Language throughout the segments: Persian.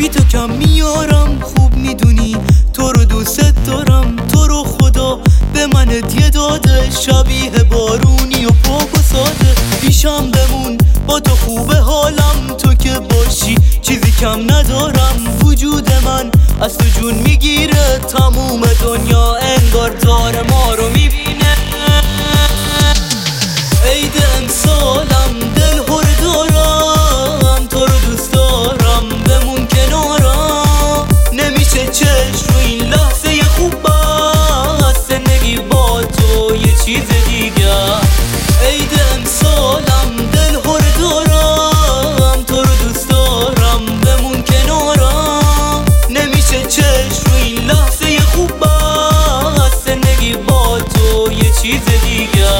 بی تو کم میارم، خوب میدونی تو رو دوست دارم. تو رو خدا به من هدیه داده، شبیه بارونی و پاک و ساده. پیشم بمون با تو خوبه حالم، تو که باشی چیزی کم ندارم. وجود من از تو جون میگیره، تموم دنیا انگار داره ما رو میبینه. عید امسالم دل هر دارم، تو رو دوست دارم بمون کنارم. نمیشه چشم رو این لحظه خوب بست، زندگی با تو یه چیز دیگه. عید امسالم دل هر دارم، تو رو دوست دارم بمون کنارم. نمیشه چشم رو این لحظه خوب بست، زندگی با تو یه چیز دیگه.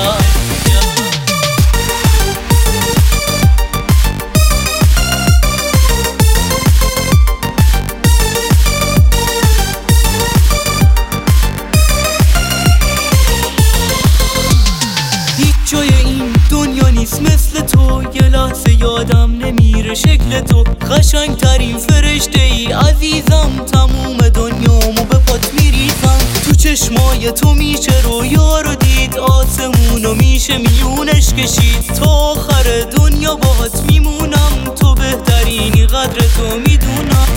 جای این دنیا نیست مثل تو، یه لحظه یادم نمیره شکل تو. قشنگ ترین فرشته ای عزیزم، تموم دنیامو به پات میریزم. تو چشمای تو میشه رویا رو دید، آسمونو میشه میونش کشید. تا آخر دنیا باهات میمونم، تو بهترینی قدر تو میدونم.